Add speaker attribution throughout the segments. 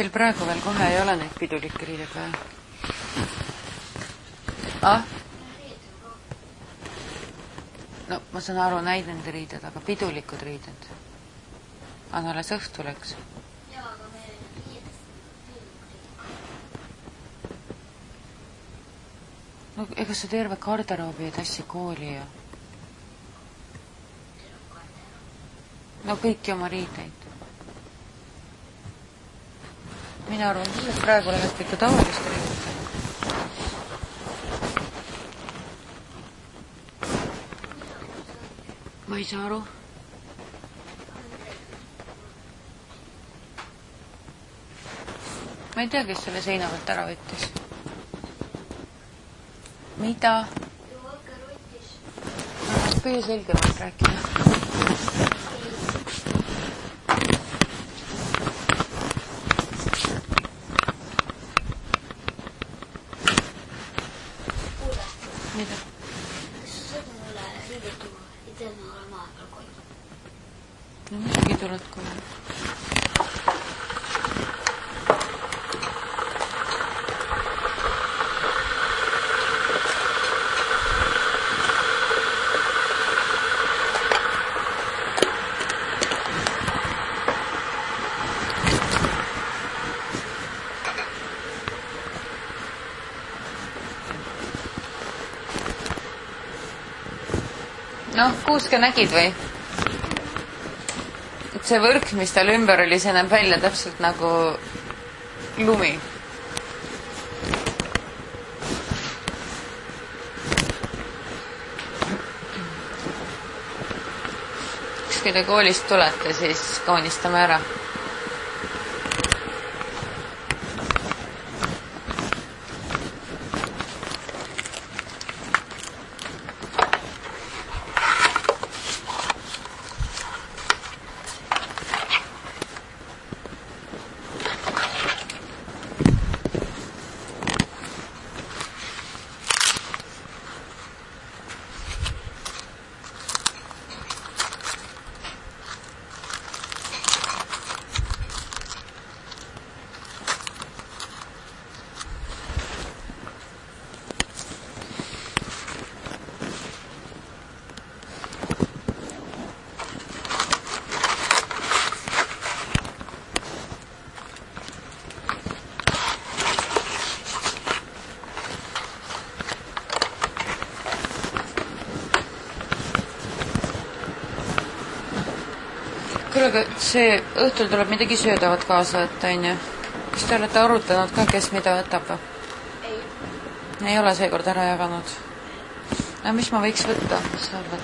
Speaker 1: Teil praegu veel kohe ei ole neid pidulikke riided vaja? No ma saan aru, näid nende riided, aga pidulikud riided. On alles õhtul, eks?
Speaker 2: Jaa, aga me riidest.
Speaker 1: No ega sa terve garderoobi ei tassi kooli ju. No kõiki oma riideid. Mina arvan, et praegu läheb ikka tavalist riidetega. Ma ei saa aru. Ma ei tea, kes selle seina pealt ära võttis. Mida? Püüa selgemalt rääkida. Mida?
Speaker 2: Kas sa saad mulle riidet tuua? Ja tead, ma olen vahepeal koju.
Speaker 1: No midagi tuled kohe. Noh, Kuuske nägid või? Et see võrk, mis tal ümber oli, see näeb välja täpselt nagu lumi. Kui te koolist tulete, siis kaunistame ära. Kuule, aga see õhtul tuleb midagi söödavat kaasa võtta, on ju? Kas te olete arutanud ka, kes mida võtab või?
Speaker 2: Ei.
Speaker 1: Ei ole seekord ära jaganud. No mis ma võiks võtta, mis sa arvad?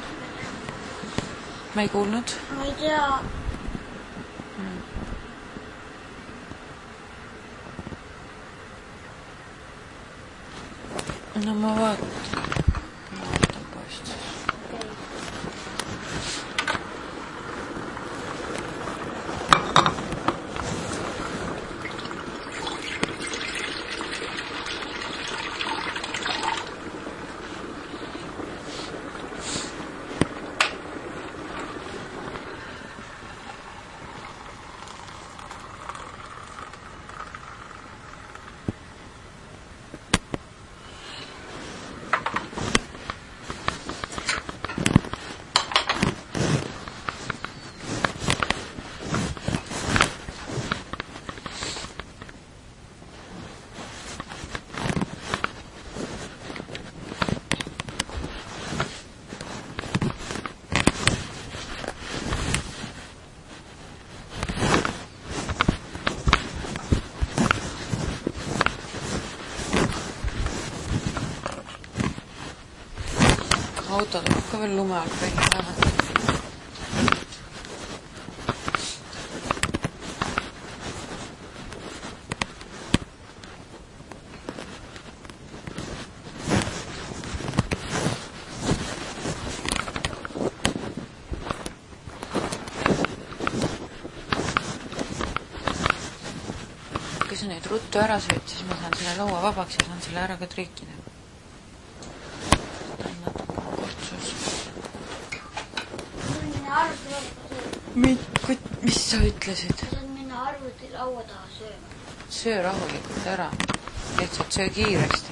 Speaker 1: Ma ei kuulnud.
Speaker 2: Ma ei tea.
Speaker 1: No ma vaatan poest. Auto tuleb ka veel lume alt välja vaadata. Kui sa nüüd ruttu ära sööd, siis ma saan selle laua vabaks ja saan selle ära ka triikida.
Speaker 2: Arvuti.
Speaker 1: Mis sa ütlesid?
Speaker 2: Saad minna arvuti arvutilaua taha sööma.
Speaker 1: Söö rahulikult ära. Lihtsalt söö kiiresti.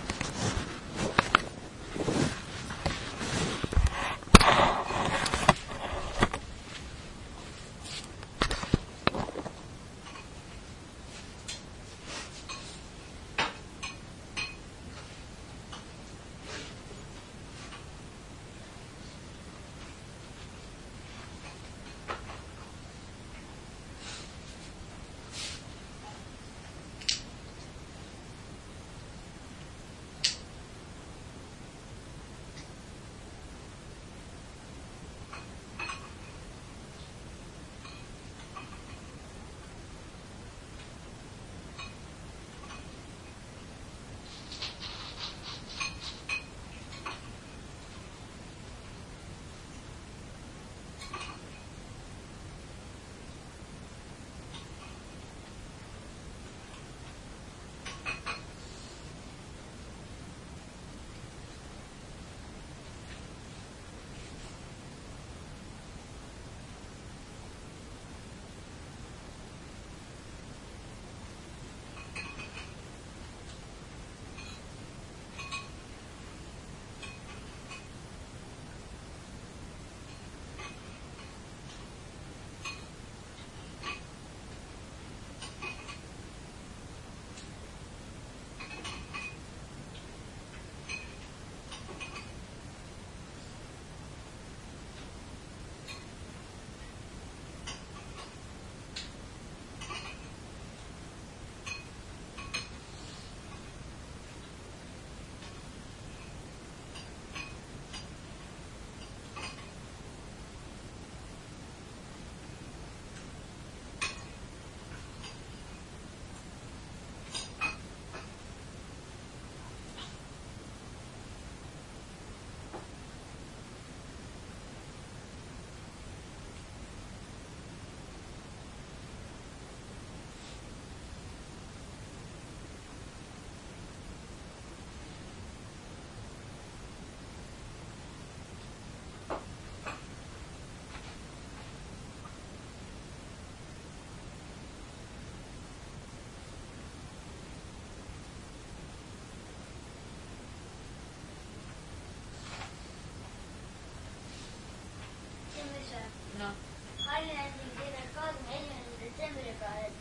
Speaker 2: Tallinnasin kirjas 24. detsembriga, et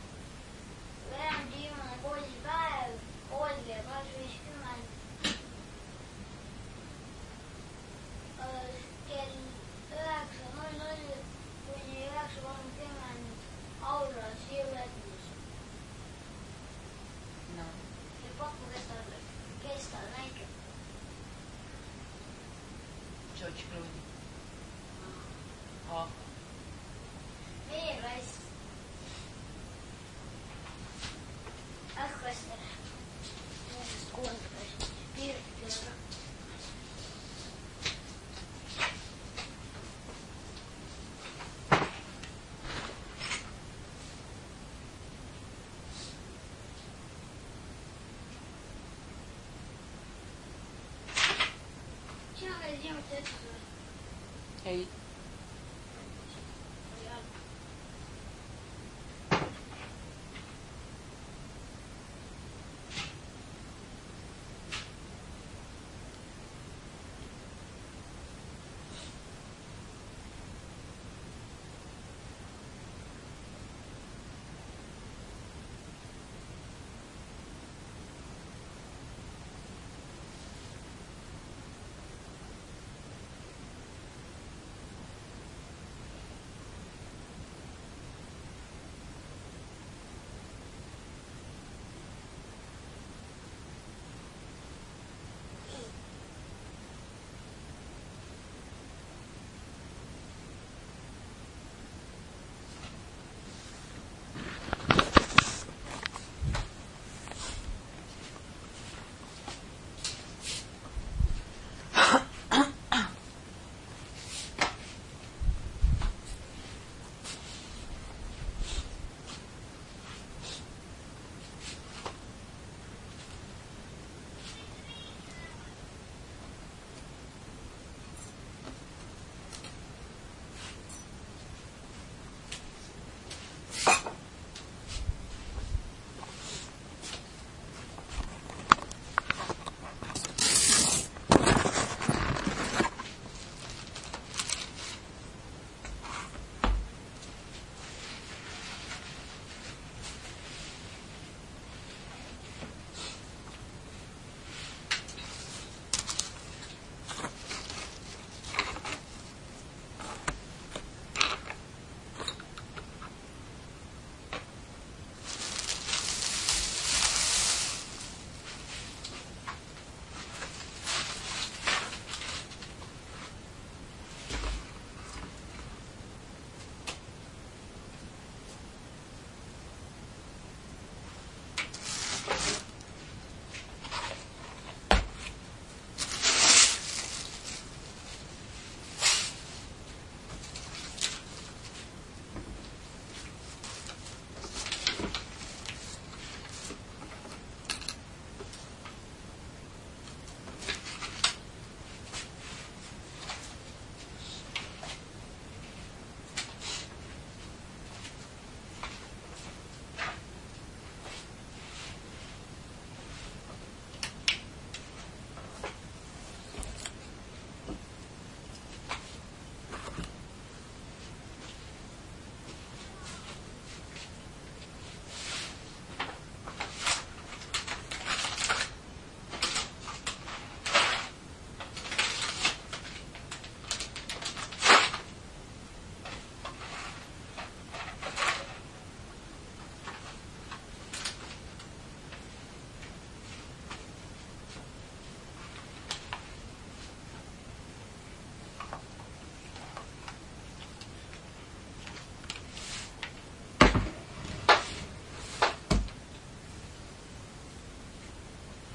Speaker 2: veerand viimane koolipäev, kool kell 2.50. Kell 9.00 kuni 9.30 aulas jõuetus.
Speaker 1: No.
Speaker 2: Ja pakku kestal näike.
Speaker 1: George Clooney. Oh.
Speaker 2: Meer raisk. Ähkvastele. Mõnest kuulendast piirküla. Sina käid viimati ette või?
Speaker 1: Ei.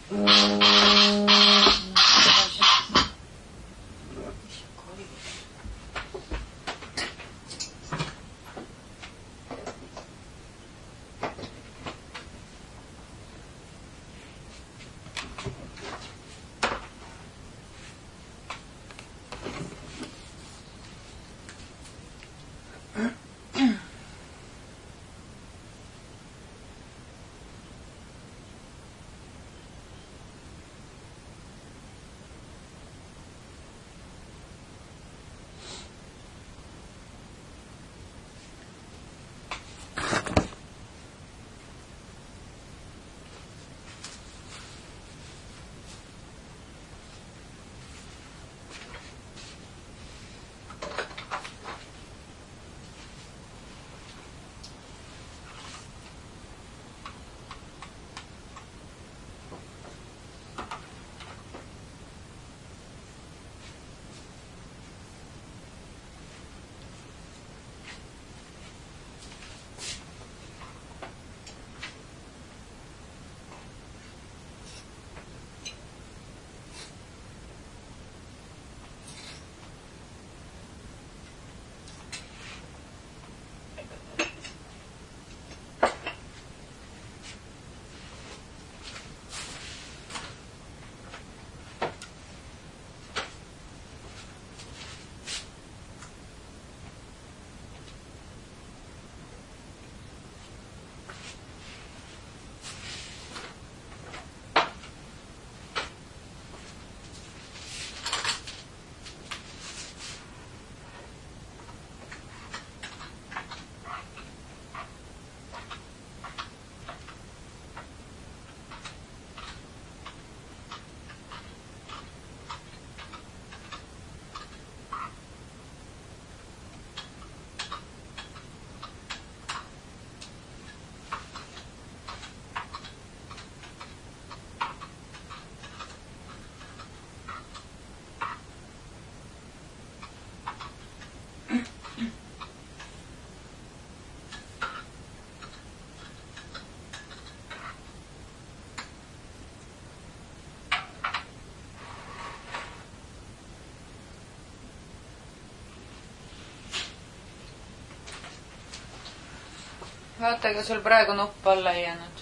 Speaker 1: vaata, ega sul praegu nupp alla ei jäänud.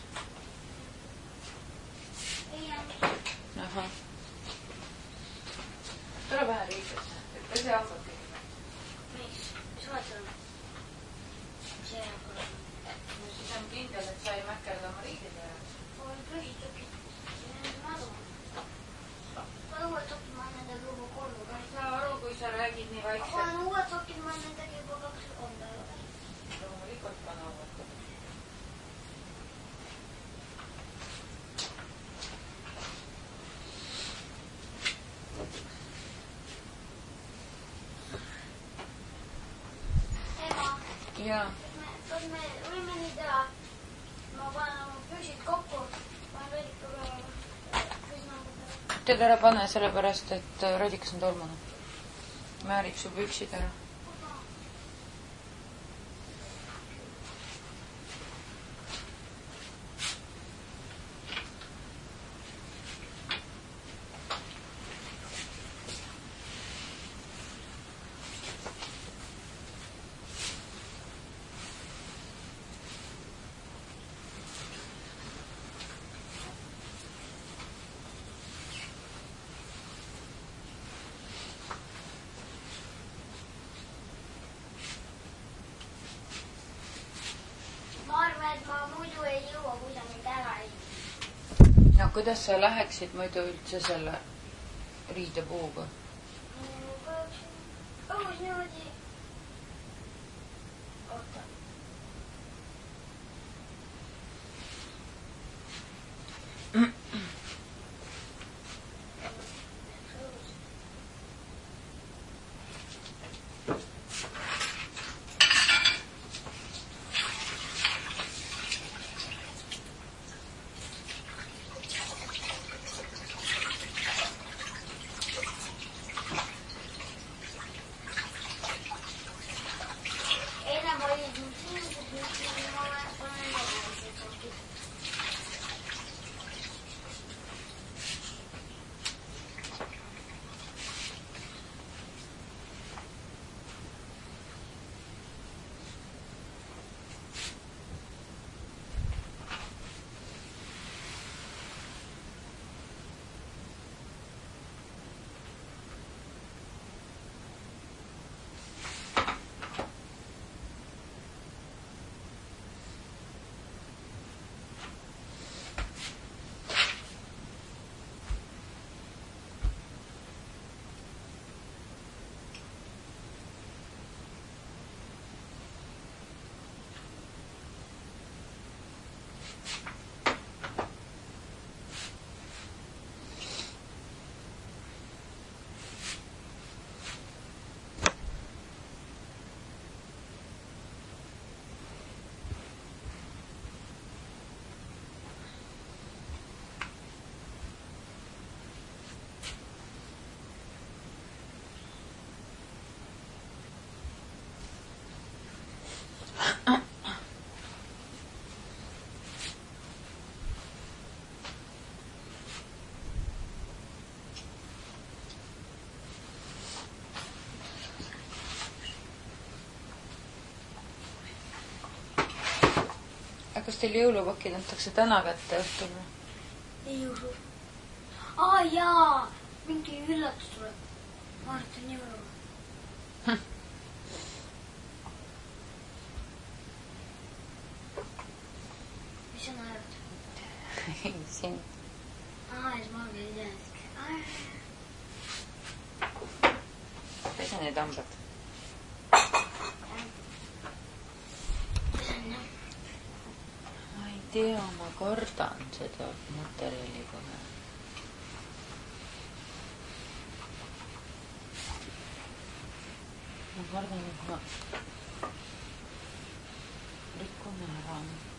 Speaker 2: Ei jäänud.
Speaker 1: Ahah. Tule vähe riidesse. Pesi hakkab kõigepealt.
Speaker 2: Mis vaata on? See hakkab.
Speaker 1: No siis on kindel, et sa ei mäkerda oma riidid ära.
Speaker 2: Olen pühitokid. See on madu. Ma uued tokid, ma olen nendega juba 3
Speaker 1: Ma ei saa aru, kui sa räägid nii vaikselt.
Speaker 2: Ma olen uued tokid, ma olen nendega juba 2 on päeva.
Speaker 1: Loomulikult pane uued. Jaa.
Speaker 2: Kas me võime nii teha? Ma panen oma püsid kokku. Panen Radikaga püsnamata.
Speaker 1: Tead ära pane, sellepärast, et Radikas on tolmune. Määrib su püksid ära. No kuidas sa läheksid muidu üldse selle riidepuuga?
Speaker 2: Õhus niimoodi. Oota.
Speaker 1: kas teil jõulupakid antakse täna kätte õhtul või?
Speaker 2: Ei usu. Jaa, mingi üllatus tuleb. Ma arvan jõuluga. Mis sa naerad?
Speaker 1: Siin.
Speaker 2: Et ma olen iseenesest.
Speaker 1: Pese need hambad. Ma ei tea, ma kardan seda materjali kohe. Ma kardan, et ma rikun ära.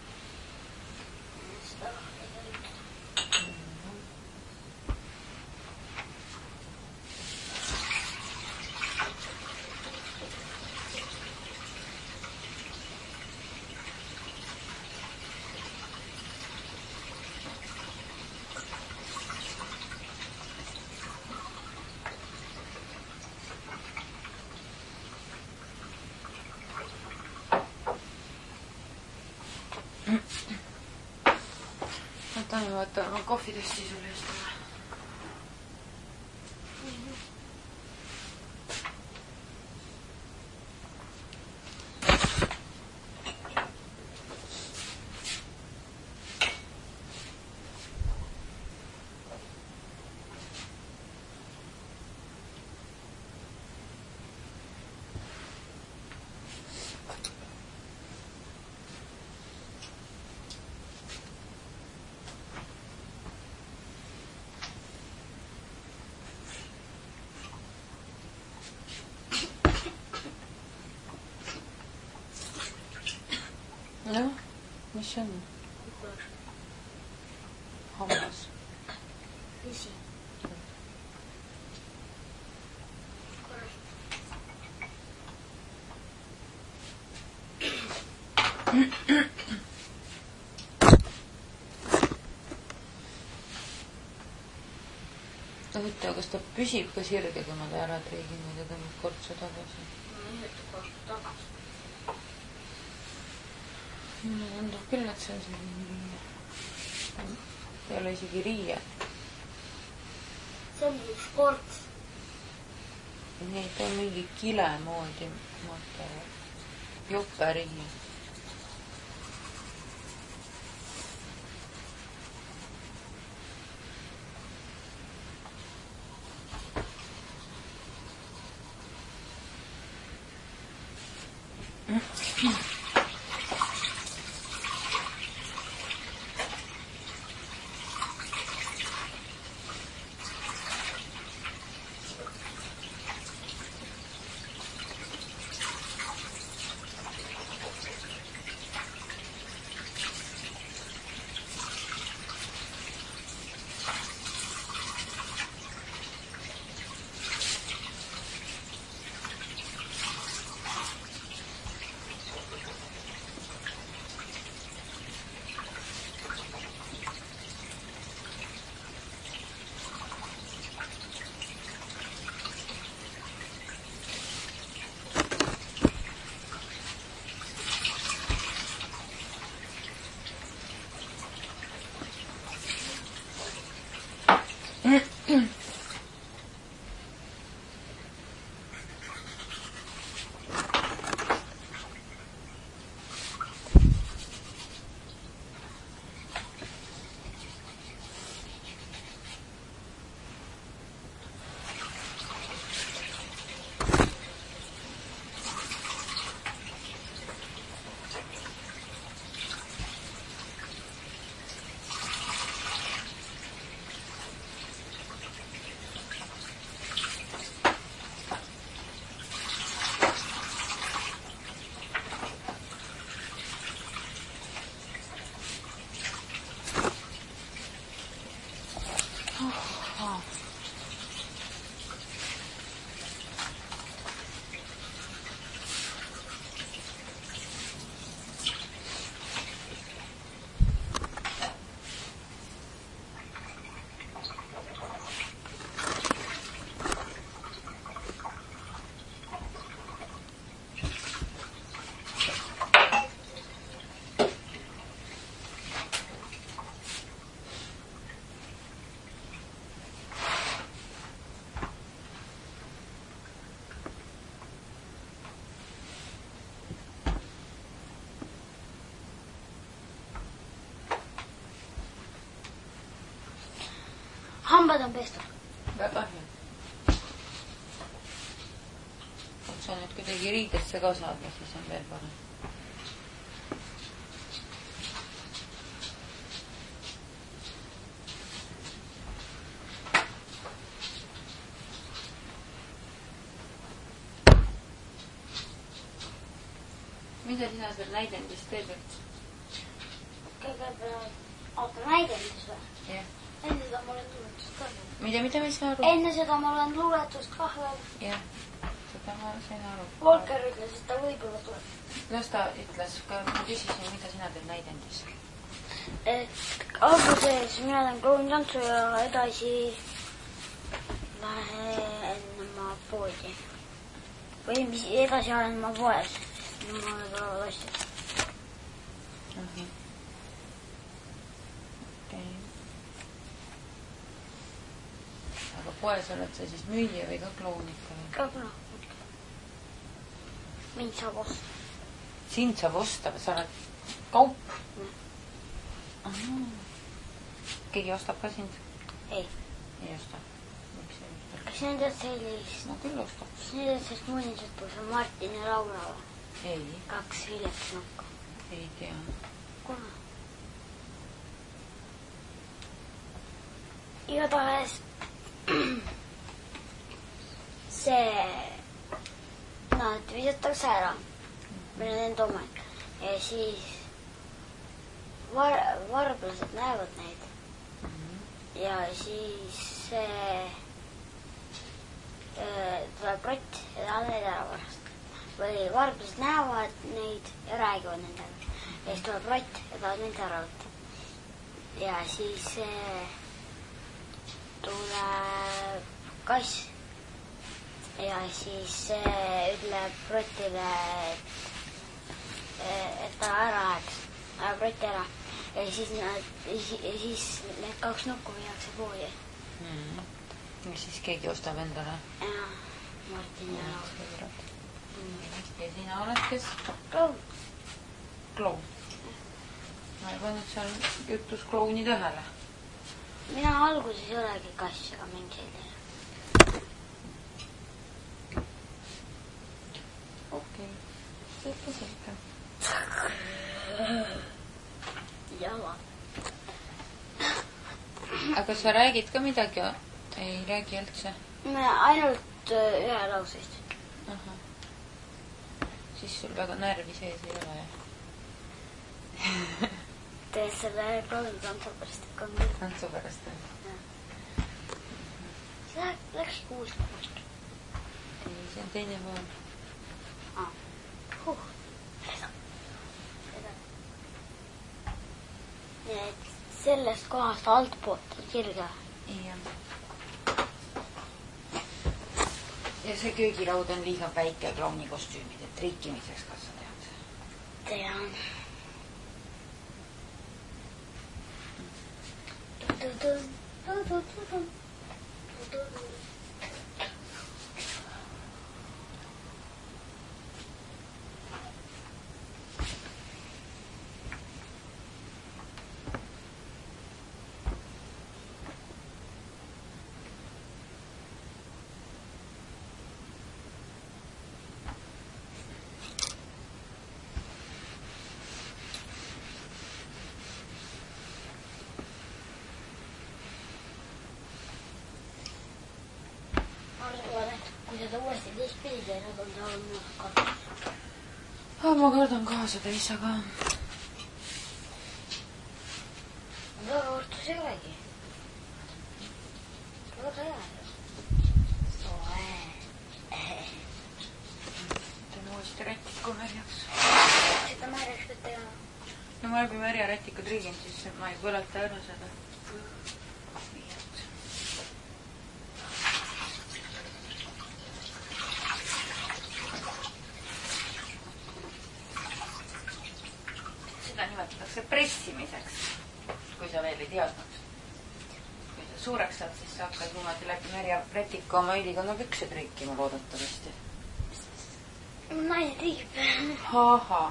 Speaker 1: Vaata, ma kohvitesti sulle just ole. Noh, mis see on? Hammas.
Speaker 2: Visi.
Speaker 1: Huvitav, kas ta püsib ka sirge, kui ma ta ära triigin või ta tõmbab kortsu tagasi?
Speaker 2: Kortsu tagasi.
Speaker 1: Mulle tundub küll, et see on selline ei ole isegi riie.
Speaker 2: See on üks korts.
Speaker 1: Nii, ta on mingi kile moodi materjal. Joperiie.
Speaker 2: hambad on pestud.
Speaker 1: Väga hea. Kui sa nüüd kuidagi riidesse ka saada, siis on veel parem. Mida sina seal näidendist teed üldse?
Speaker 2: Kõigepealt, oota, näidendis või?
Speaker 1: Jah.
Speaker 2: Enne seda ma olen luuletust ka veel.
Speaker 1: Mida ma ei saa aru?
Speaker 2: Enne seda ma olen luuletust ka veel.
Speaker 1: Jah, seda ma sain aru.
Speaker 2: Volker ütles, et ta võib-olla tuleb.
Speaker 1: Las ta ütles, ka ma küsisin, mida sina teed näidendis.
Speaker 2: Alguses mina teen klounitantsu ja edasi lähen ma poodi. Või mis edasi olen ma poes. Ma olen väga lasti.
Speaker 1: Okei. Aga poes oled sa siis müüja või ka kloun ikka?
Speaker 2: Ka kloun. Mind saab osta.
Speaker 1: Sind saab osta, sa oled kaup? Keegi ostab ka sind?
Speaker 2: Ei.
Speaker 1: Ei osta? Miks ei osta?
Speaker 2: Kas nendest sellist?
Speaker 1: No küll ostab.
Speaker 2: Kas nendest sellist mõnised, kus on Martin ja Laura või?
Speaker 1: Ei.
Speaker 2: 2 viljaks nokku.
Speaker 1: Ei tea.
Speaker 2: Kuna? Igatahes see nad visatakse ära. Meil on enda omanik. Ja siis varblased näevad neid. Ja siis tuleb rott ja tahab neid ära varastada. Või varblased näevad neid ja räägivad nendega. Ja siis tuleb rott ja tahab neid ära võtta. Ja siis tuleb kass. Ja siis ütleb rottile, et ta ära läheks. Ajab rotti ära. Ja siis need 2 nukku viiakse poodi.
Speaker 1: Ja siis keegi ostab endale?
Speaker 2: Jaa, Martin ja Laura.
Speaker 1: Ja sina oled kes?
Speaker 2: Kloun.
Speaker 1: Kloun. Ma ei pannud seal jutus klouni tähele.
Speaker 2: Mina alguses ei olegi kass, aga mingi selline.
Speaker 1: Okei. Selge.
Speaker 2: Jala.
Speaker 1: Aga sa räägid ka midagi? Ei räägi üldse?
Speaker 2: Ainult ühe lausest.
Speaker 1: Aha. Siis sul väga närvi sees ei ole, jah?
Speaker 2: Teed selle klouni tantsu pärast, et on kõik.
Speaker 1: Tantsu pärast, jah?
Speaker 2: See läks 6 kuust.
Speaker 1: Ei, see on teine pool.
Speaker 2: Nii et sellest kohast altpoolt on kirga.
Speaker 1: Jah. Ja see köögilaud on liiga väike klouni kostüümide triikimiseks, kas sa tead?
Speaker 2: Tean. Kui seda uuesti teistpidi teenud on, ta on kartus.
Speaker 1: Ma kardan kaasa teisa ka.
Speaker 2: Väga kartus ei olegi. Väga hea. Soe.
Speaker 1: Teeme uuesti rätiku märjaks.
Speaker 2: Seda märjaks pead tegema.
Speaker 1: No ma olen märja rätiku triiginud, siis ma ei põleta ära seda. Seda nimetatakse pressimiseks, kui sa veel ei teadnud. Kui sa suureks saad, siis sa hakkad niimoodi läbi märja rätiku oma ülikonna pükse triikima loodetavasti.
Speaker 2: Naine triigib.
Speaker 1: Ahaa.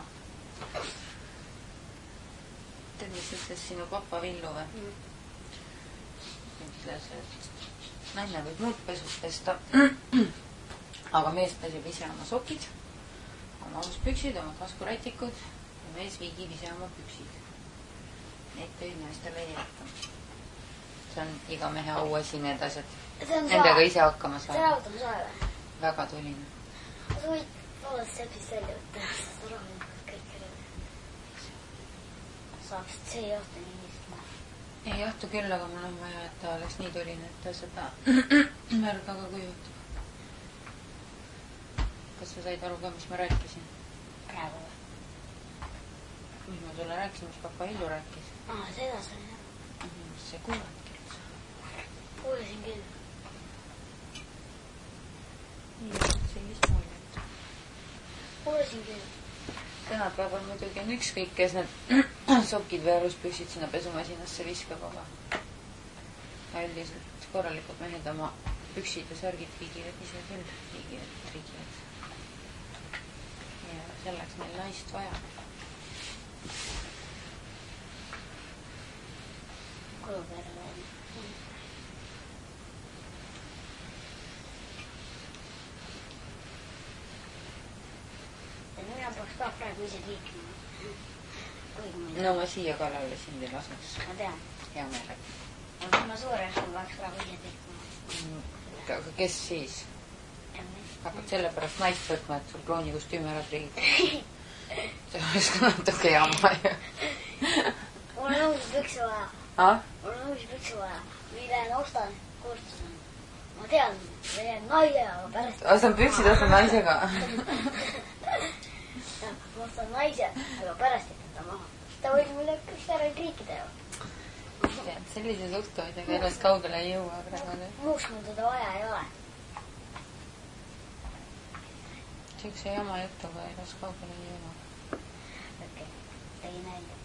Speaker 1: Tead, mis ütles sinu papa Villu või? ütles, et naine võib muud pesud pesta, aga mees peseb ise oma sokid, oma aluspüksid, oma taskurätikud ja mees viigib ise oma püksid. Neid töid naistele ei jätta. See on iga mehe auasi need asjad. Nendega ise hakkama saada.
Speaker 2: See raud on sae või?
Speaker 1: Väga tuline.
Speaker 2: Sa võid valest sepist välja võtta, sest rahulikult kõik saaks, et see ei johtu nii lihtsalt.
Speaker 1: Ei johtu küll, aga mul on vaja, et ta oleks nii tuline, et ta seda märga ka kujutab. Kas sa said aru ka, mis ma rääkisin?
Speaker 2: Praegu või?
Speaker 1: Mis ma sulle rääkisin, mis papa Illu rääkis?
Speaker 2: Seda sain aru.
Speaker 1: Mis sa kuuladki üldse?
Speaker 2: Kuulasin küll.
Speaker 1: Nii, sellist muljet.
Speaker 2: Kuulasin küll.
Speaker 1: Tänapäeval muidugi on ükskõik, kes need sokid või aluspüksid sinna pesumasinasse viskab, aga üldiselt korralikud mehed oma püksid ja särgid viigivad ise küll, viigivad. Ja selleks meil naist vaja.
Speaker 2: Kuluperle. Mina peaks ka praegu ise liikima.
Speaker 1: No ma siia kallale sind ei laseks.
Speaker 2: Ma tean.
Speaker 1: Hea meelega.
Speaker 2: Ma suureks peaks praegu ise liikuma.
Speaker 1: Aga kes siis? Hakkad selle pärast naist võtma, et sul kloonikostüümi ära triigida. See oleks ka natuke jama ju.
Speaker 2: Mul on uusi pükse vaja. Mul on uusi pükse vaja. Mille ostan kursustan. Ma tean, teen naise, aga pärast...
Speaker 1: Ostan püksid, ostan naisega.
Speaker 2: Ma ostan naise, aga pärast jätan ta maha. Ta võib mulle kõik ära triikida ju.
Speaker 1: Sellise suhtumisega ennast kaugele ei jõua praegu.
Speaker 2: Muuks mul teda vaja ei ole.
Speaker 1: Siukse jama jutuga ennast kaugele ei jõua.
Speaker 2: Okei, tegi nälja.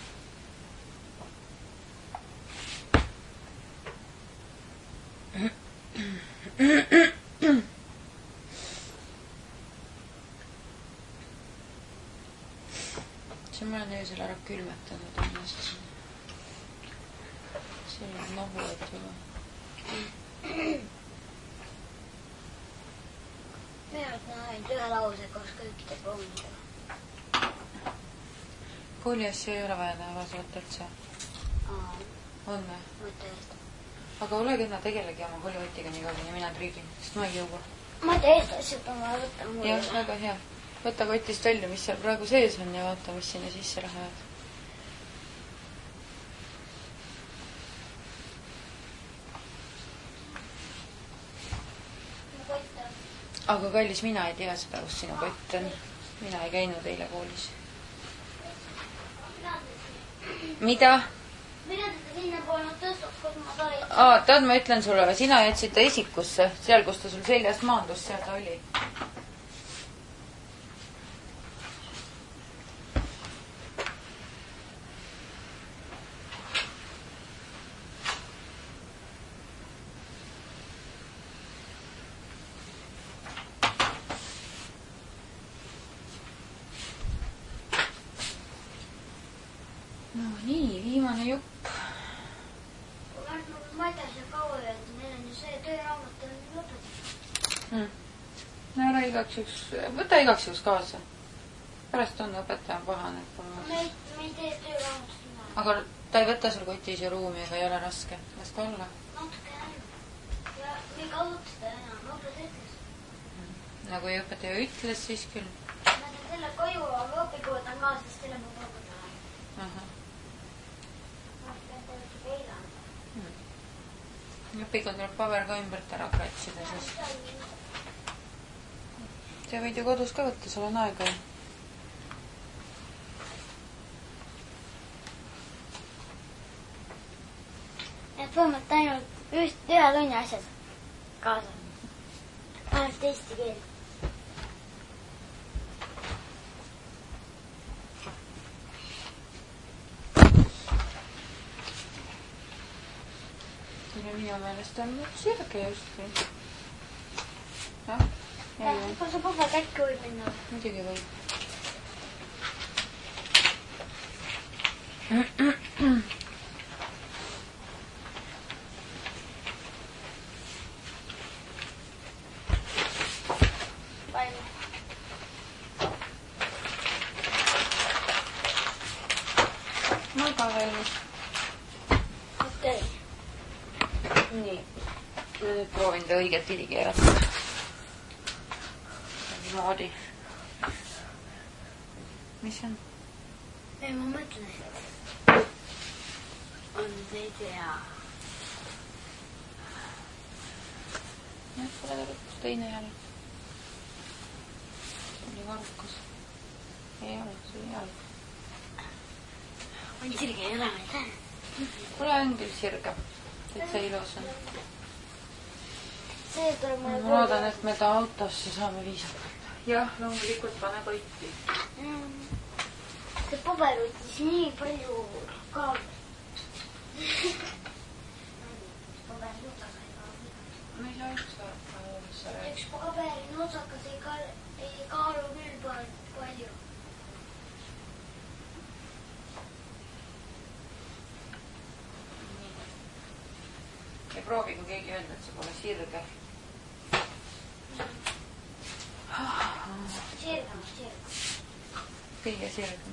Speaker 1: See ma olen öösel ära külmetanud ennast. Selline nohu, et juba.
Speaker 2: Minu arvates on ainult ühe lause koos kõikide proomidega.
Speaker 1: Kooliasju ei ole vaja teha vaasa üldse. On või?
Speaker 2: Mõte eest.
Speaker 1: Aga ole kena, tegelegi oma koolivotiga nii kaugeni, mina triigin, sest ma ei jõua.
Speaker 2: Mõte eest asjad on vaja võtta mulle.
Speaker 1: Jah, väga hea. Võta kotist välja, mis seal praegu sees on ja vaata, mis sinna sisse lähevad. Aga kallis, mina ei tea seda, kus sinu kott on. Mina ei käinud eile koolis. Mida?
Speaker 2: Mina teda sinna polnud tõstud, kus ma sain.
Speaker 1: Tad ma ütlen sulle, aga sina jätsid ta esikusse, seal, kus ta sul seljast maandus, seal ta oli. No nii, viimane jupp.
Speaker 2: Ma ei tea, see kaua öelda, meil on ju see tööraamat on lõpetatud.
Speaker 1: No ära igaks juks, võta igaks juks kaasa. Pärast on õpetaja pahane.
Speaker 2: Me ei tee tööraamatust üle.
Speaker 1: Aga ta ei võta sul kotis ja ruumi ega ei ole raske. Las ta olla.
Speaker 2: Natuke ainult. Ja me ei kasutada enam, õpetaja ütles.
Speaker 1: Nagu ei õpetaja ütles, siis küll.
Speaker 2: Ma teen selle koju, aga õpikood on ka, sest selle ma õpetaja.
Speaker 1: Aha.
Speaker 2: Ma pean täiesti peilama.
Speaker 1: Õpikood tuleb paber ka ümbert ära kratsida, siis. See võid ju kodus ka võtta, sul on aega.
Speaker 2: Et põhimõtteliselt ainult ühe tunni asjad kaasa. Ainult eesti keel.
Speaker 1: Ja minu meelest on nüüd sirge just või?
Speaker 2: Kas sa papa kätki võib minna?
Speaker 1: Muidugi võib. Nii. Nüüd proovin ta õiget pidi keerata. Niimoodi. Mis on?
Speaker 2: Ei, ma mõtlen, et on veidi hea.
Speaker 1: Jah, pole lõpuks teine jälle. Oli varukas. Ei ole, see oli jalg.
Speaker 2: On sirge ei ole, ma ei tea.
Speaker 1: Pole on küll sirge. Et see ilus on.
Speaker 2: See tuleb mulle
Speaker 1: ma loodan, et me ta autosse saame viisakalt. Jah, loomulikult pane kotti.
Speaker 2: See paber võttis nii palju kaabel.
Speaker 1: Ma ei saa üks vaadata.
Speaker 2: Üks paberin otsakas ei kaalu küll palju.
Speaker 1: Ja proovi, kui keegi öelda, et see pole sirge.
Speaker 2: Sirgem.
Speaker 1: Kõige sirgem.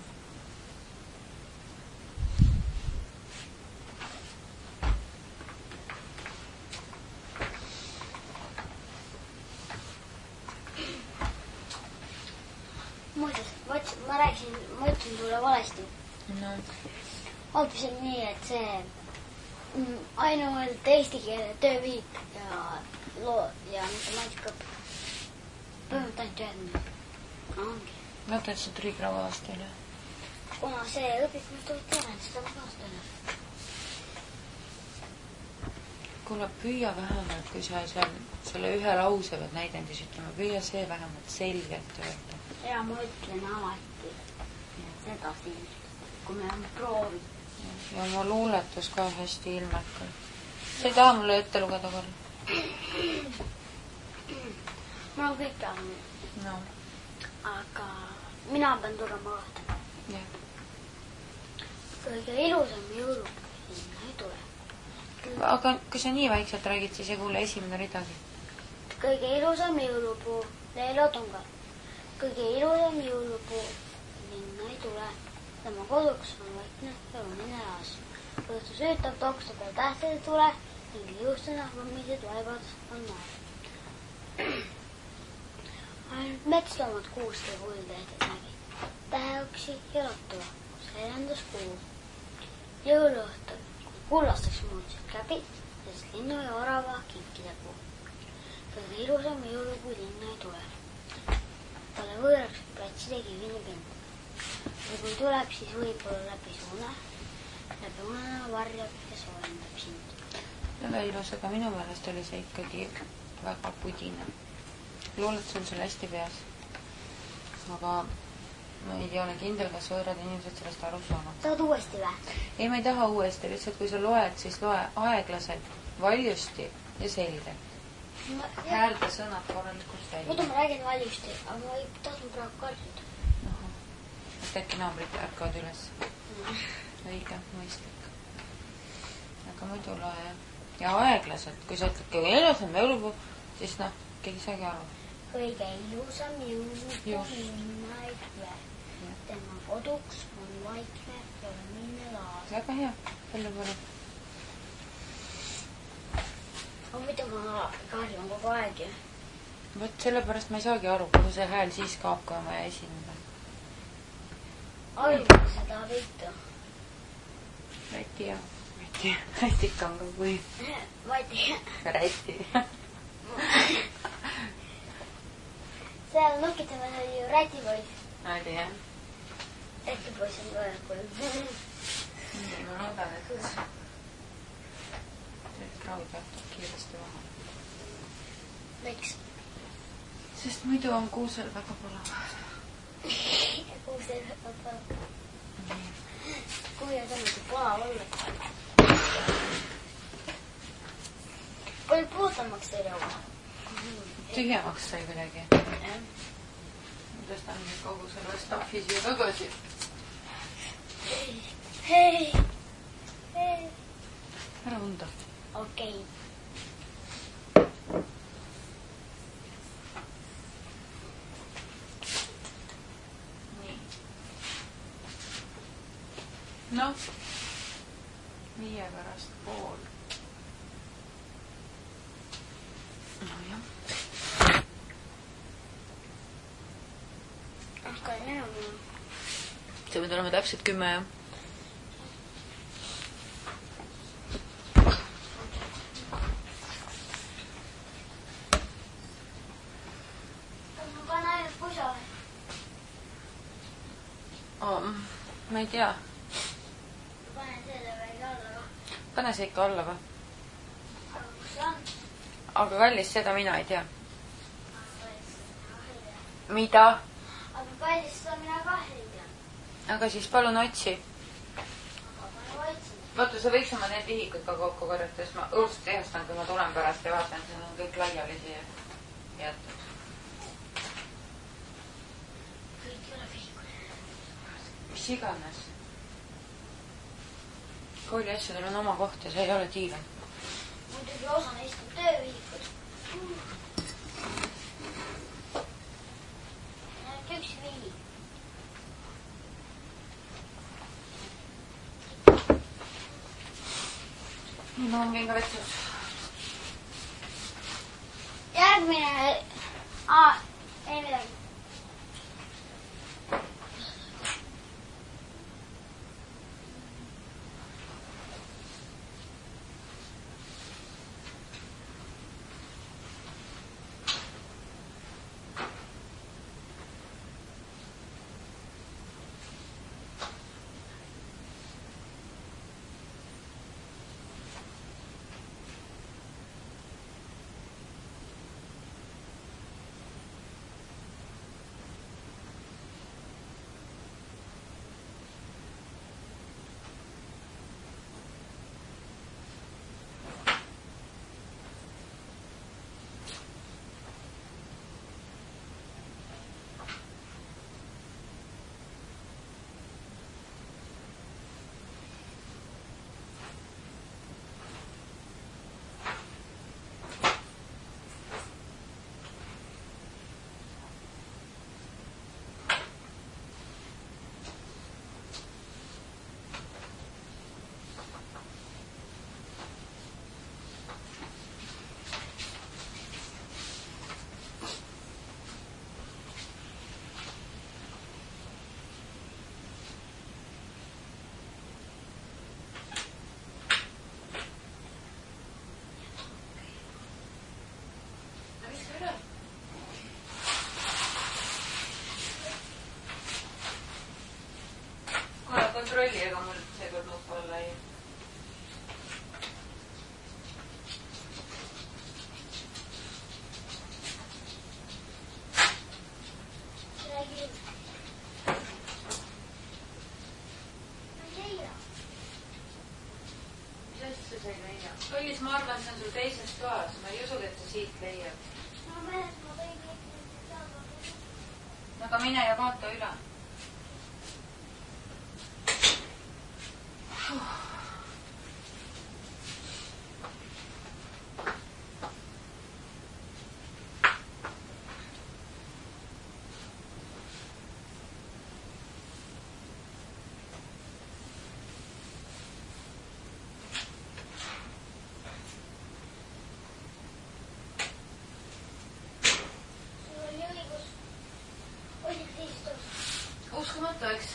Speaker 2: Muuseas, ma ütlesin sulle valesti.
Speaker 1: No.
Speaker 2: Hoopis on nii, et see ainult eesti keele tööviik ja matemaatika põhimõtteliselt ainult ühed. Ongi.
Speaker 1: Mõtled see triikrava aastaile?
Speaker 2: Kuna see õpib nüüd tuleb teha, seda ma aastaile.
Speaker 1: Kuule, püüa vähemalt, kui sa selle ühe lause pead näidendis ütlema, püüa see vähemalt selgelt öelda.
Speaker 2: Ja ma ütlen alati seda siin, kui me oleme proovid.
Speaker 1: Ja mu luuletus ka hästi ilmekal. Sa ei taha mulle ette lugeda korra?
Speaker 2: Mul on kõik tahan.
Speaker 1: No.
Speaker 2: Aga mina pean tulema vaatama.
Speaker 1: Jah.
Speaker 2: Kõige ilusam jõulupuu ei tule.
Speaker 1: Aga kui sa nii väikselt räägid, siis ei kuule esimene ridagi.
Speaker 2: Kõige ilusam jõulupuu Leelo Tungal. Kõige ilusam jõulupuu linna ei tule. Tema koduks on vaikne ja unine aas. Õhtu süütab, tokstab ja tähtede tule ning liustena mõmmised vaibad on maal. Ainult metsloomad kuust ja kuuldeedet nägi. Täheoksi ja lottuva, kus elendas kuu. Jõuluõhtul kullastaks muutsid läbi, sest linnu ja orava kinkide puu. Kõige ilusam jõulupuu linna ei tule. Talle võõraks platside kivini pind. Ja kui tuleb, siis võib-olla läbi suune, läbi unena varjab ja soojendab sind.
Speaker 1: Väga ilus, aga minu meelest oli see ikkagi väga pudine. Luuletus on sul hästi peas. Aga ma ei ole kindel, kas võõrad inimesed sellest aru saavad.
Speaker 2: Tahad uuesti või?
Speaker 1: Ei, ma ei taha uuesti. Lihtsalt kui sa loed, siis loe aeglaselt, valjusti ja selgelt. Häälda sõnad korralikult välja.
Speaker 2: Muidu ma räägin valjusti, aga ma ei tahtnud praegu karjuda.
Speaker 1: Et äkki naabrid ärkavad üles. Õige, mõistlik. Aga muidu loe. Ja aeglaselt, kui sa ütled kõige ilusam jõulupuu, siis keegi saagi aru.
Speaker 2: Kõige ilusam jõulupuu linna ei tule. Tema koduks on vaikne ja unine laas.
Speaker 1: Väga hea, palju palju.
Speaker 2: Aga mida ma karjun kogu aeg ju?
Speaker 1: Võt sellepärast ma ei saagi aru, kuhu see hääl siis kaab, kui on vaja esineda.
Speaker 2: Algul seda võitu.
Speaker 1: Räti ja. Rätik on ka kui.
Speaker 2: Vati.
Speaker 1: Räti.
Speaker 2: Seal nukitamas oli ju rätipoiss.
Speaker 1: Oli jah.
Speaker 2: Rätipoiss on ka kui.
Speaker 1: Ma loodan, et kraud jätab kiiresti vahe.
Speaker 2: Miks?
Speaker 1: Sest muidu on kuusel väga palav.
Speaker 2: Kuusel väga palav. Kui on samuti palav olla. Palju puutamaks ei jõua.
Speaker 1: Tühjemaks sai kuidagi. Ma tõstan kogu selle staffi siia tagasi.
Speaker 2: Hei!
Speaker 1: Ära unda.
Speaker 2: Okei.
Speaker 1: Nii. No. 5 pärast pool. see võid olema täpselt 10, jah. Ma ei tea. Pane see ikka alla või? Aga kallis, seda mina ei tea. Mida?
Speaker 2: Aga kallis, seda mina ka ei tea.
Speaker 1: Aga siis palun otsi. Vaata, sa võiks oma need vihikud ka kokku korjata, sest ma õudselt tehastan, kui ma tulen pärast ja vaatan, see on kõik laiali siia jäetud.
Speaker 2: Kõik ei ole vihikud.
Speaker 1: Mis iganes. Kooli asjadel on oma koht ja see ei ole diivan.
Speaker 2: Muidugi osa neist on töövihikud. Üks vihik.
Speaker 1: Nii, ma käin ka vetsus.
Speaker 2: Järgmine... ei midagi.
Speaker 1: Kontrolli, ega mul seekord nuppu alla ei. Mis asja sa ei leia? Kallis, ma arvan, see on sul teises toas. Ma ei usu, et sa siit leiad. Aga mine ja vaata üle. Uskumatu, eks?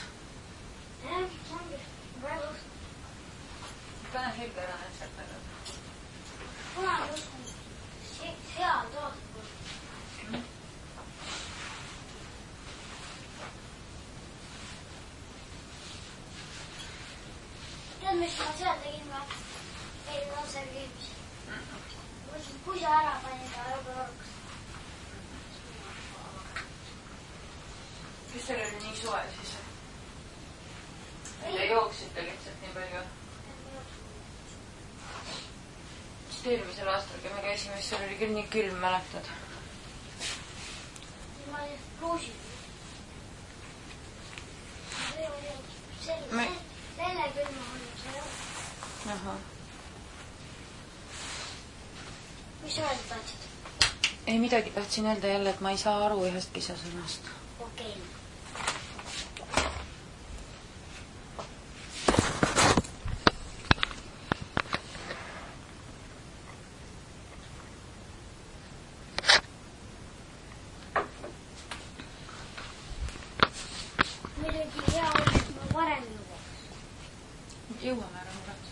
Speaker 1: Pane hilge ära need sealt ära.
Speaker 2: Kuna ma uskun seal toodud. Tead, mis ma seal tegin või? Ei, lapsel kiimis. Kui sa ära panin ka juba orks.
Speaker 1: Kes teil oli nii soe siis? Te jooksite lihtsalt nii palju. Sest eelmisel aastal, kui me käisime, siis seal oli küll nii külm, mäletad?
Speaker 2: Ma olin pruusid. Selle külma olin see jah.
Speaker 1: Aha.
Speaker 2: Mis sa öelda tahtsid?
Speaker 1: Ei midagi, tahtsin öelda jälle, et ma ei saa aru ühest kisasõnast.
Speaker 2: Okei. Muidugi hea oli, et
Speaker 1: jõuame ära muretsema.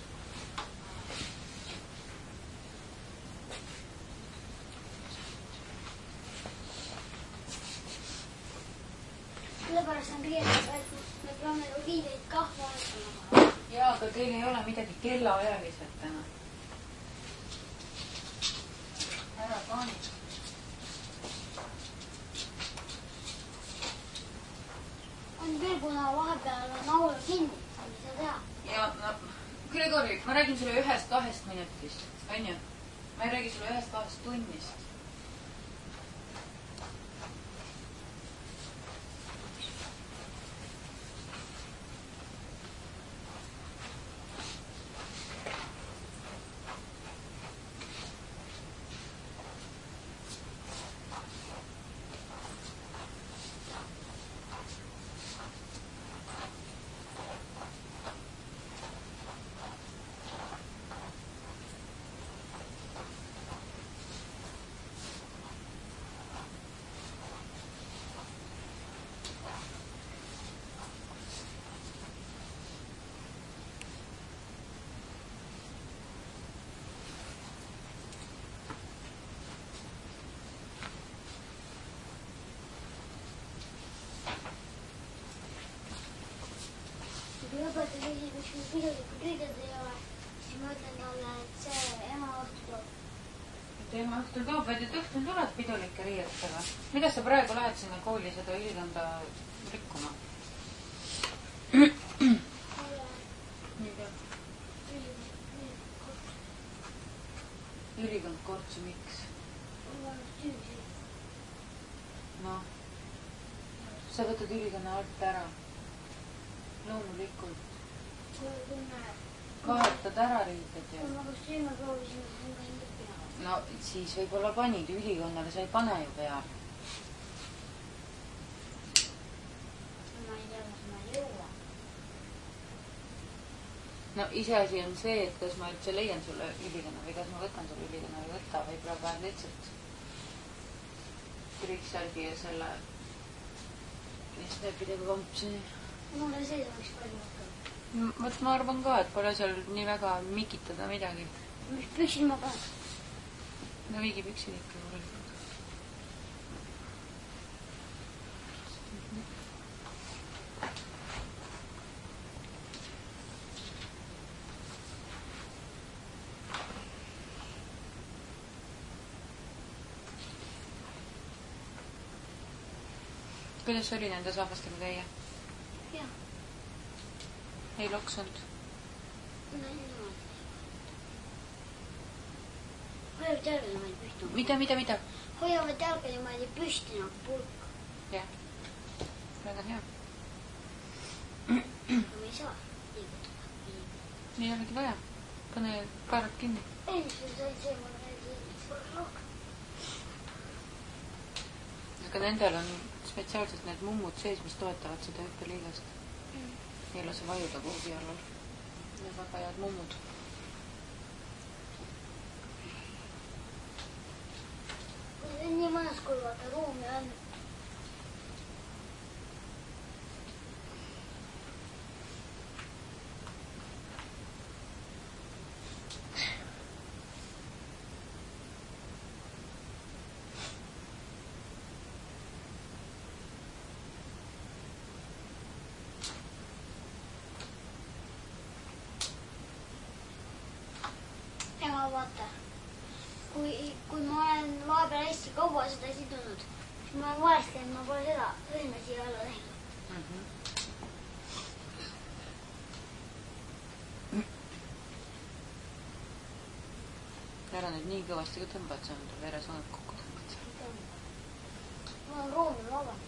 Speaker 2: Sellepärast on kõigepealt, et me peame riideid kah vahetama.
Speaker 1: Jaa, aga teil ei ole midagi kellaajaliselt täna. Ära paanika.
Speaker 2: On küll, kuna vahepeal on aula kinni, mis sa teha.
Speaker 1: Ja no, Gregori, ma räägin sulle 1-2 minutist, on ju? Ma ei räägi sulle 1-2 tunnist.
Speaker 2: Kui õpetaja küsib, miks mul pidulikud riided ei ole, siis ma ütlen talle, et see ema õhtul toob.
Speaker 1: Et ema õhtul toob, vaid et õhtul tuleb pidulike riietega. Mida sa praegu lähed sinna kooli seda ülikonda rikkuma? Ülikond kortsu, miks? Noh, sa võtad ülikonna alt ära. Loomulikult. Kahetad ära riided ju.
Speaker 2: Ma kas silma proovisin, et on ka hindab peale.
Speaker 1: No siis võib-olla panid ülikonnale, sa ei pane ju peale.
Speaker 2: Ma ei tea, kas ma ei jõua.
Speaker 1: No iseasi on see, et kas ma üldse leian sulle ülikonna või kas ma võtan sulle ülikonna või võtta või praegu vaja lihtsalt triksärgi ja selle mis näpidega kampsi.
Speaker 2: Mulle see oleks palju rohkem.
Speaker 1: Võt ma arvan ka, et pole seal nii väga mikitada midagi.
Speaker 2: Mis püksid ma panen?
Speaker 1: No viigi püksid ikka korralikult. Kuidas oli nende saabastega käia?
Speaker 2: Jaa.
Speaker 1: Ei loksunud?
Speaker 2: Niimoodi. Hoiavad jalga niimoodi püsti.
Speaker 1: Mida?
Speaker 2: Hoiavad jalga niimoodi püsti nagu pulk.
Speaker 1: Jah. Väga hea.
Speaker 2: Ma ei saa liigutada.
Speaker 1: Nii ei olegi vaja. Pane kaarad kinni.
Speaker 2: Ei, see sai see, ma räägin rohkem.
Speaker 1: Aga nendel on spetsiaalselt need mummud sees, mis toetavad seda hüppeliigast. Ei lase vajuda kuhugi allal. Need väga head mummud.
Speaker 2: Nii mõnes kulvata ruumi on. Ema, vaata. Kui ma olen vahepeal hästi kaua seda sidunud, siis ma olen vahest käinud, ma pole seda sõime siia alla teinud.
Speaker 1: Ära nüüd nii kõvasti ka tõmbad, sa on veresooned kokku tõmbad.
Speaker 2: Mul on ruumi vabalt.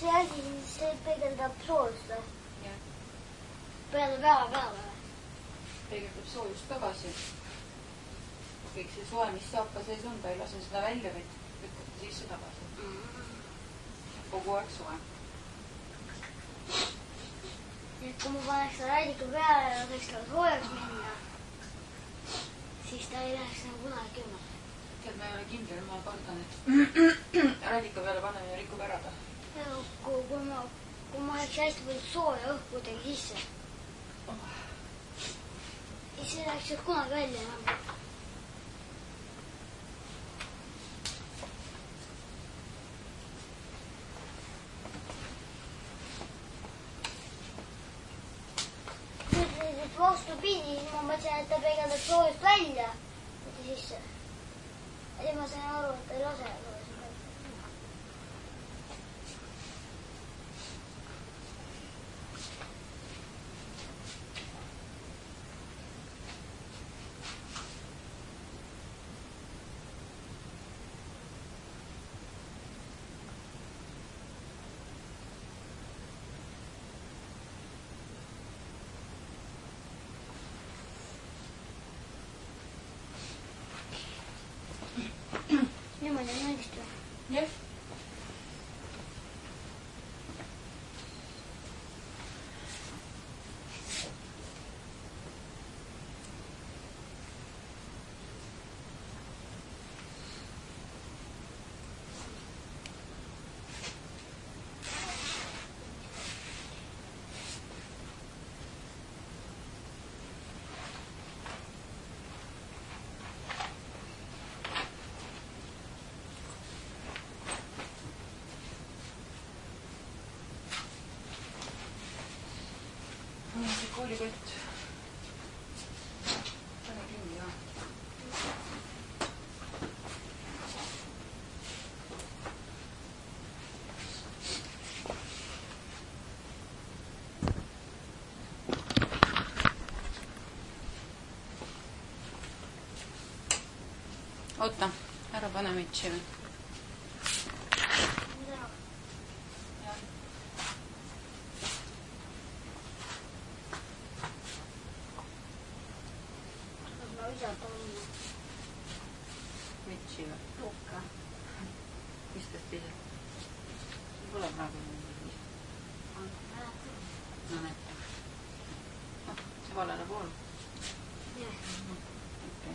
Speaker 2: see asi, see peegeldab soojust või?
Speaker 1: Jah.
Speaker 2: Peegeldab peale või?
Speaker 1: Peegeldab soojust tagasi. Kõik see soe, mis saapa sees on, ta ei lase seda välja, vaid lükkab sisse tagasi. Kogu aeg soe.
Speaker 2: Et kui ma paneks seda rädiku peale ja laseks tal soojaks minna, siis ta ei läheks nagu kunagi külmalt.
Speaker 1: Tead, ma ei ole kindel, ma kardan, et rädika peale panemine rikub ära ta.
Speaker 2: Kui ma oleks hästi palju sooja õhku kuidagi sisse, siis see läheks sealt kunagi välja enam. Vastupidi, ma mõtlesin, et ta peegeldab soojust välja võtta sisse. Ja ma sain aru, et ta ei lase soojust välja. Niimoodi on õigesti või?
Speaker 1: Jah. Koolikott. Pane kinni ka. Oota, ära pane mütsi või? Mütsi või?
Speaker 2: Tukka.
Speaker 1: Istast ise. Pole praegu nii. No näete. See valele pool.
Speaker 2: Jah.
Speaker 1: Okei.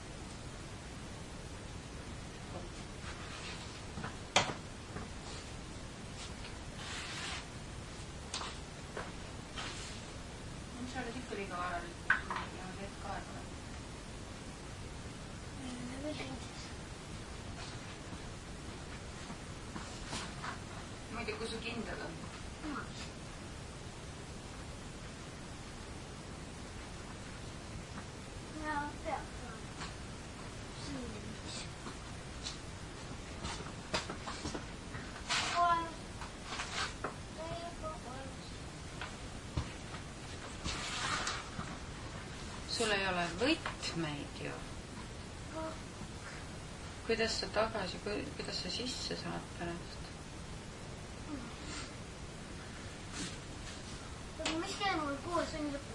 Speaker 1: Sa oled ikka liiga vara nüüd. Ja hetk aega. Muide, kui su kindel on?
Speaker 2: Ja, peaks olema. Siin mis.
Speaker 1: Sul ei ole võtmeid ju. Kuidas sa tagasi, kuidas sa sisse saad pärast?
Speaker 2: Mis kell mul 6 tundi lõpeb?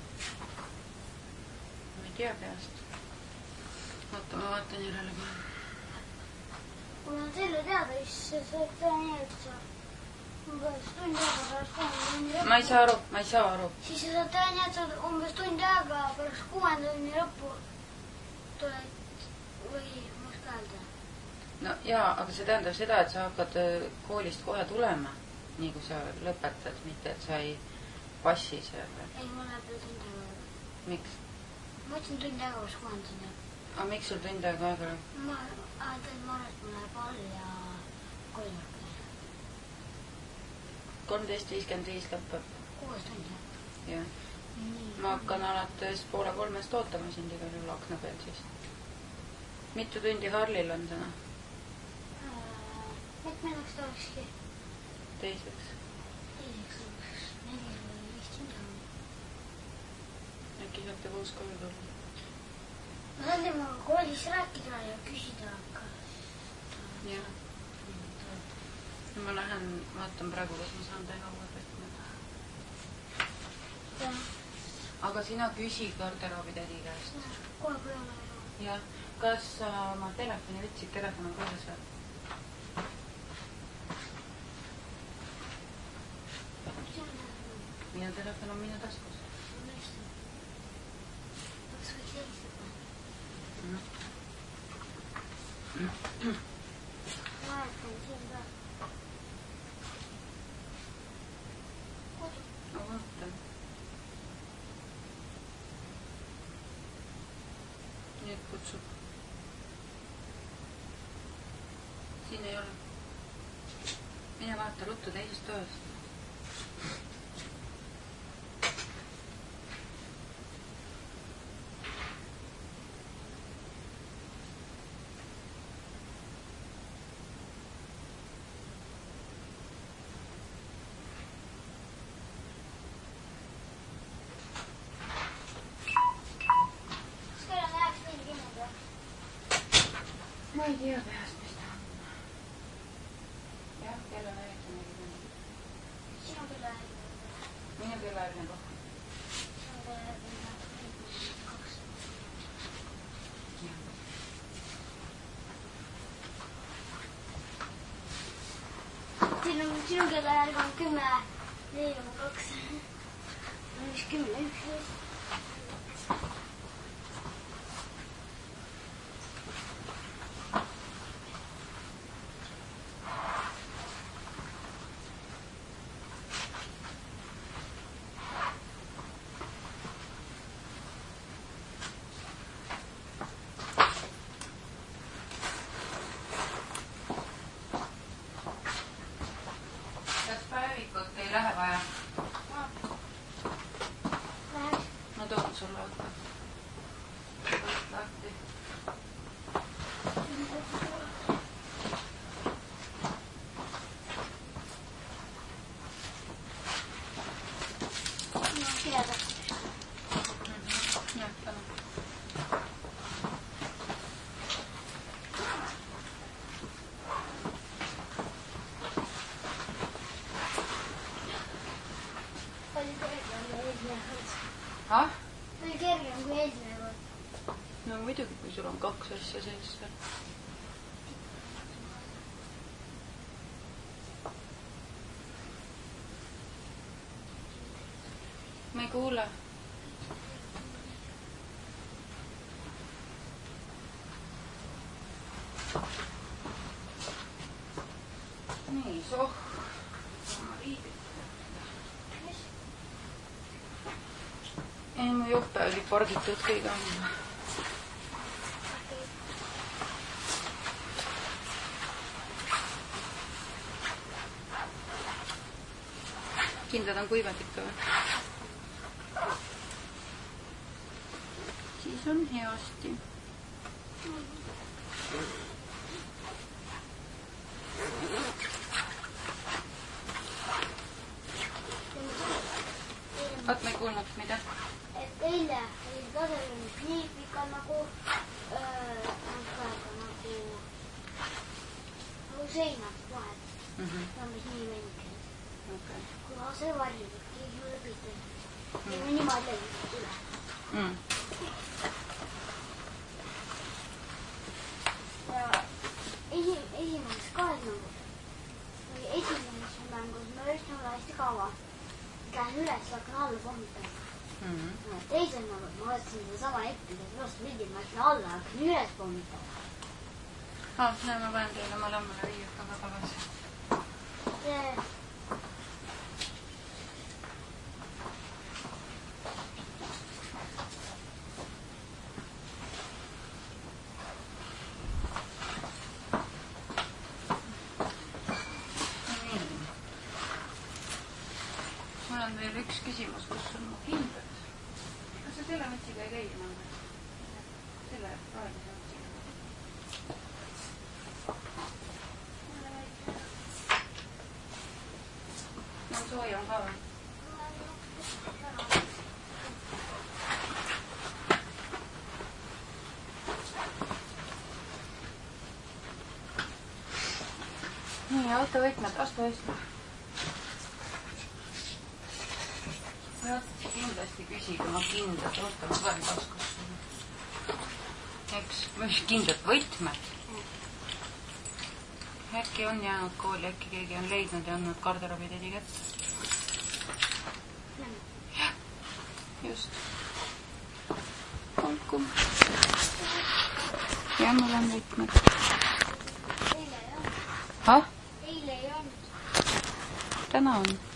Speaker 1: Ma ei tea peast. Oota, ma vaatan järele kohe.
Speaker 2: Kui on selle teada, siis see teha nii, et sa umbes tundi aega pärast 6 tundi lõppu.
Speaker 1: Ma ei saa aru.
Speaker 2: Siis sa saad teha nii, et sa umbes tundi aega pärast 6 tundi lõppu tuled või muust öelda.
Speaker 1: No jaa, aga see tähendab seda, et sa hakkad koolist kohe tulema, nii kui sa lõpetad, mitte et sa ei passi selle.
Speaker 2: Ei, ma läheb veel tundi aega.
Speaker 1: Miks?
Speaker 2: Ma ütlesin tundi aega pärast 6 tundi.
Speaker 1: Aga miks sul tundi aega aega läheb?
Speaker 2: Ma tean, ma arvan, et mul läheb all ja kolmvõrd.
Speaker 1: 13.55 lõpeb.
Speaker 2: 6 tundi.
Speaker 1: Jah. Ma hakkan alates 2:30 ootama sind igal juhul akna peal siis. Mitu tundi Harlil on täna?
Speaker 2: Mitmenaks ta olekski?
Speaker 1: Teiseks.
Speaker 2: Teiseks oleks 4 või 5 tundi.
Speaker 1: Äkki saate koos koju tulla?
Speaker 2: Ma saan temaga koolis rääkida ja küsida, aga...
Speaker 1: Jah. Ma lähen vaatan praegu, kas ma saan teha uued võtmed. Aga sina küsi garderoobi tädi käest.
Speaker 2: Kohe peale.
Speaker 1: Jah. Kas ma telefoni võtsid? Telefon on kaasas veel? Minu telefon on minu taskus.
Speaker 2: Kas võiks helistada? Ma jätan siin ka.
Speaker 1: Ma vaatan. Nüüd kutsub. Siin ei ole. Mine vaata ruttu teisest toast. Ma ei tea peast, mis ta on. Jah, kell on 9:40.
Speaker 2: Sinu kella
Speaker 1: Minu kella järgne rohkem.
Speaker 2: Sinu kella järgne 2. Sinu kella järg on 10:42. Mis 10:11.
Speaker 1: Lähe vaja. Ma toon sulle oota. Lahti. Jah, tänan. Ah?
Speaker 2: See oli kergem kui eelmine kord.
Speaker 1: No muidugi, kui sul on 2 asja sees veel. Ma ei kuule. Nii, soh. Ma riidin. Ei, mu jope oli pargitud kõige ammu. Kindad on kuivad ikka või? Siis on heasti. Oot, ma ei kuulnud, mida?
Speaker 2: Et eile oli tasel nii pika nagu seinad vahel. Umbes nii väike. Kuna see varjub, et keegi ei lõpita. Ja me niimoodi lõpid üle. Ja esimeses kahes mängus või esimeses mängus me üsna hästi kaua. Käin üles ja hakkan alla pommitama. Teisel mängus ma võtsin seda sama ette, et just pildil ma hakkan alla ja hakkan üles pommitama.
Speaker 1: Näe, ma panen teile oma lammale riiukaga tagasi. Mul on veel üks küsimus, kus on mu kindlad? Kas sa selle mütsiga ei käi enam? Selle praeguse mütsiga. No sooja on ka või? nii, autovõtmed, astuvõtmed. Kindlasti küsi, kui ma kindlalt oota, ma tulen taskusse. Eks, kindlalt võtmed. Äkki on jäänud kooli, äkki keegi on leidnud ja andnud garderoobitädi kätte. Jah, just. Olgu. Ja mul on võtmed.
Speaker 2: Eile ei olnud.
Speaker 1: Ah?
Speaker 2: Eile ei olnud.
Speaker 1: Täna on.